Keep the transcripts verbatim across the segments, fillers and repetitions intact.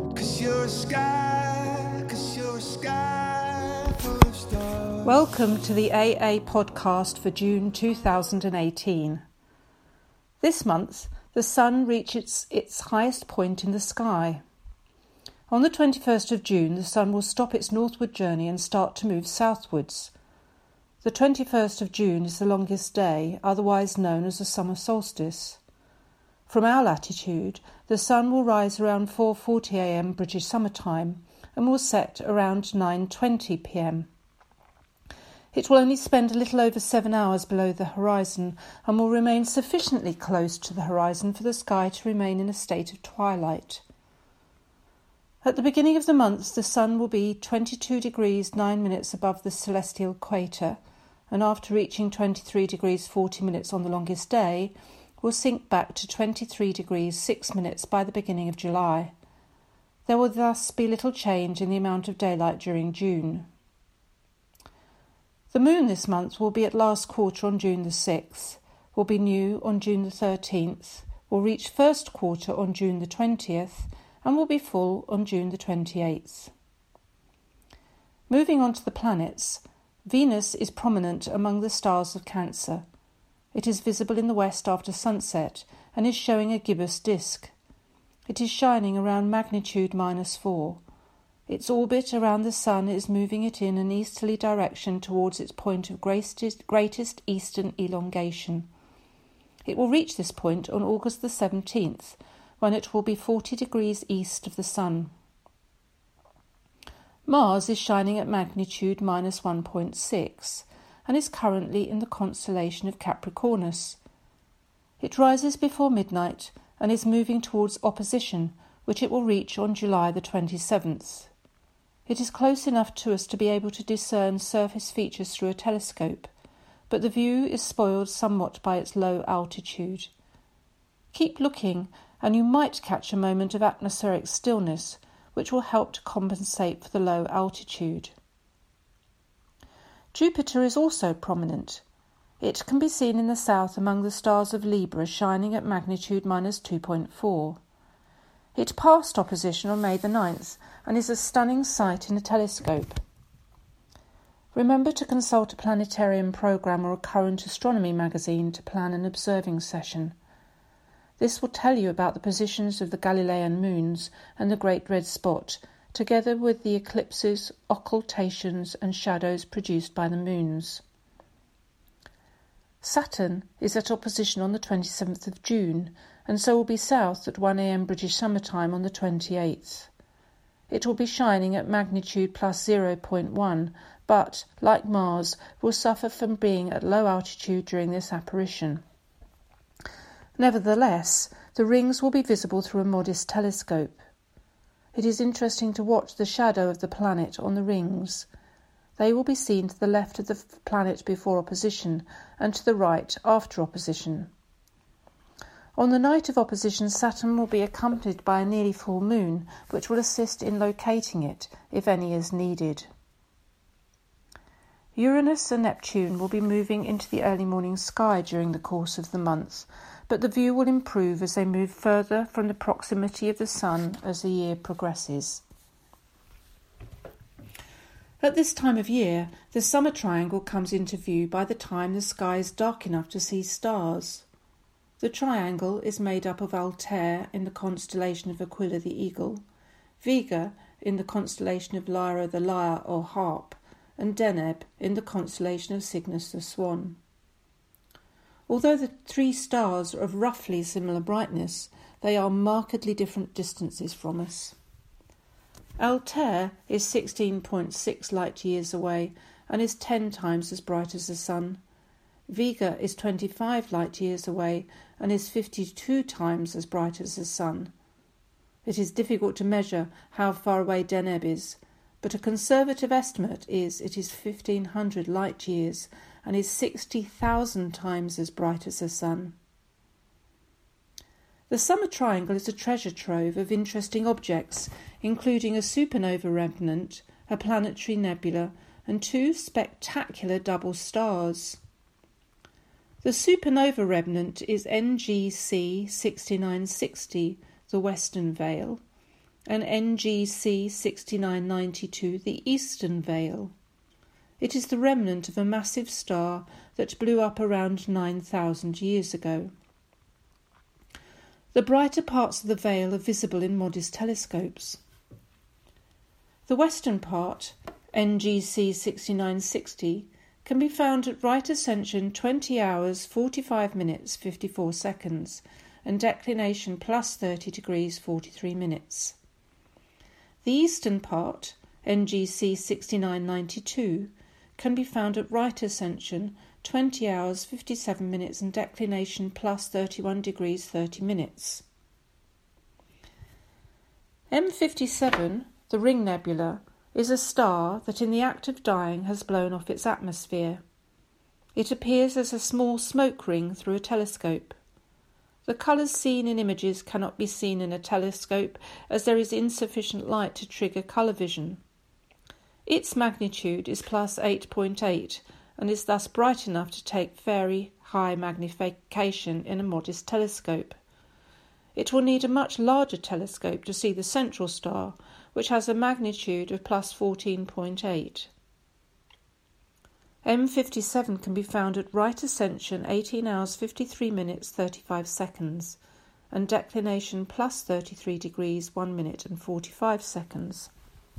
'Cause you're a sky, 'cause you're a sky full of stars. Welcome to the A A podcast for June two thousand eighteen. This month, the sun reaches its highest point in the sky. On the twenty-first of June, the sun will stop its northward journey and start to move southwards. The twenty-first of June is the longest day, otherwise known as the summer solstice. From our latitude, the sun will rise around four forty a m British summer time and will set around nine twenty p m. It will only spend a little over seven hours below the horizon and will remain sufficiently close to the horizon for the sky to remain in a state of twilight. At the beginning of the month, the sun will be twenty-two degrees nine minutes above the celestial equator, and after reaching twenty-three degrees forty minutes on the longest day, will sink back to twenty-three degrees six minutes by the beginning of July. There will thus be little change in the amount of daylight during June. The moon this month will be at last quarter on June the sixth, will be new on June the thirteenth, will reach first quarter on June the twentieth, and will be full on June the twenty-eighth. Moving on to the planets, Venus is prominent among the stars of Cancer. It is visible in the west after sunset and is showing a gibbous disk. It is shining around magnitude minus four. Its orbit around the sun is moving it in an easterly direction towards its point of greatest, greatest eastern elongation. It will reach this point on August the seventeenth, when it will be forty degrees east of the sun. Mars is shining at magnitude minus one point six and is currently in the constellation of Capricornus. It rises before midnight and is moving towards opposition, which it will reach on July the twenty-seventh. It is close enough to us to be able to discern surface features through a telescope, but the view is spoiled somewhat by its low altitude. Keep looking, and you might catch a moment of atmospheric stillness, which will help to compensate for the low altitude. Jupiter is also prominent. It can be seen in the south among the stars of Libra, shining at magnitude minus two point four. It passed opposition on May the ninth and is a stunning sight in a telescope. Remember to consult a planetarium programme or a current astronomy magazine to plan an observing session. This will tell you about the positions of the Galilean moons and the Great Red Spot, together with the eclipses, occultations and shadows produced by the moons. Saturn is at opposition on the twenty-seventh of June, and so will be south at one a m British summer time on the twenty-eighth. It will be shining at magnitude plus zero point one, but, like Mars, will suffer from being at low altitude during this apparition. Nevertheless, the rings will be visible through a modest telescope. It is interesting to watch the shadow of the planet on the rings. They will be seen to the left of the planet before opposition and to the right after opposition. On the night of opposition, Saturn will be accompanied by a nearly full moon, which will assist in locating it, if any is needed. Uranus and Neptune will be moving into the early morning sky during the course of the month, but the view will improve as they move further from the proximity of the sun as the year progresses. At this time of year, the summer triangle comes into view by the time the sky is dark enough to see stars. The triangle is made up of Altair in the constellation of Aquila the Eagle, Vega in the constellation of Lyra the Lyre or Harp, and Deneb in the constellation of Cygnus the Swan. Although the three stars are of roughly similar brightness, they are markedly different distances from us. Altair is sixteen point six light-years away and is ten times as bright as the sun. Vega is twenty-five light-years away and is fifty-two times as bright as the sun. It is difficult to measure how far away Deneb is, but a conservative estimate is it is fifteen hundred light-years and is sixty thousand times as bright as the sun. The summer triangle is a treasure trove of interesting objects, including a supernova remnant, a planetary nebula, and two spectacular double stars. The supernova remnant is N G C sixty-nine sixty, the Western Veil, and N G C sixty-nine ninety-two the Eastern Veil. It is the remnant of a massive star that blew up around nine thousand years ago. The brighter parts of the veil are visible in modest telescopes. The western part, N G C sixty-nine sixty, can be found at right ascension twenty hours forty-five minutes fifty-four seconds and declination plus thirty degrees forty-three minutes. The eastern part, N G C sixty-nine ninety-two, can be found at right ascension twenty hours fifty-seven minutes and declination plus thirty-one degrees thirty minutes. M fifty-seven, the Ring Nebula, is a star that in the act of dying has blown off its atmosphere. It appears as a small smoke ring through a telescope. The colours seen in images cannot be seen in a telescope as there is insufficient light to trigger colour vision. Its magnitude is plus eight point eight and is thus bright enough to take very high magnification in a modest telescope. It will need a much larger telescope to see the central star, which has a magnitude of plus fourteen point eight. M fifty-seven can be found at right ascension eighteen hours fifty-three minutes thirty-five seconds and declination plus thirty-three degrees one minute and forty-five seconds.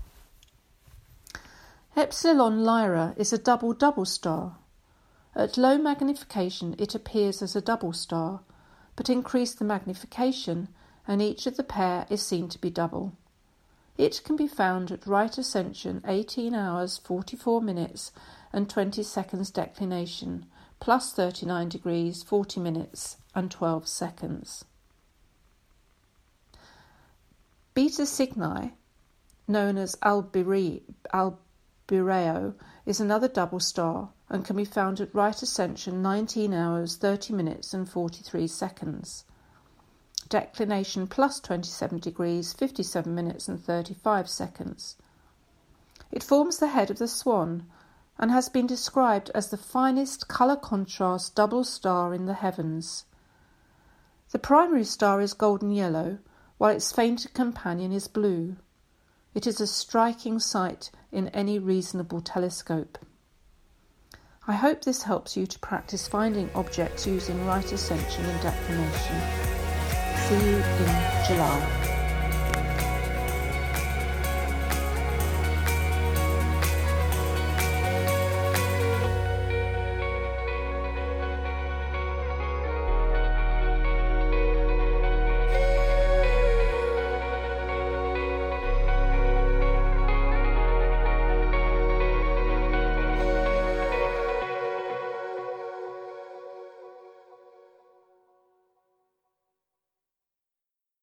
Epsilon Lyra is a double-double star. At low magnification it appears as a double star, but increase the magnification and each of the pair is seen to be double. It can be found at right ascension eighteen hours forty-four minutes and twenty seconds declination, plus thirty-nine degrees forty minutes and twelve seconds. Beta Cygni, known as Albireo, Albireo, is another double star and can be found at right ascension nineteen hours thirty minutes and forty-three seconds. Declination plus twenty-seven degrees fifty-seven minutes and thirty-five seconds. It forms the head of the Swan and has been described as the finest colour contrast double star in the heavens. The primary star is golden yellow, while its fainter companion is blue. It is a striking sight in any reasonable telescope. I hope this helps you to practice finding objects using right ascension and declination. See you in July.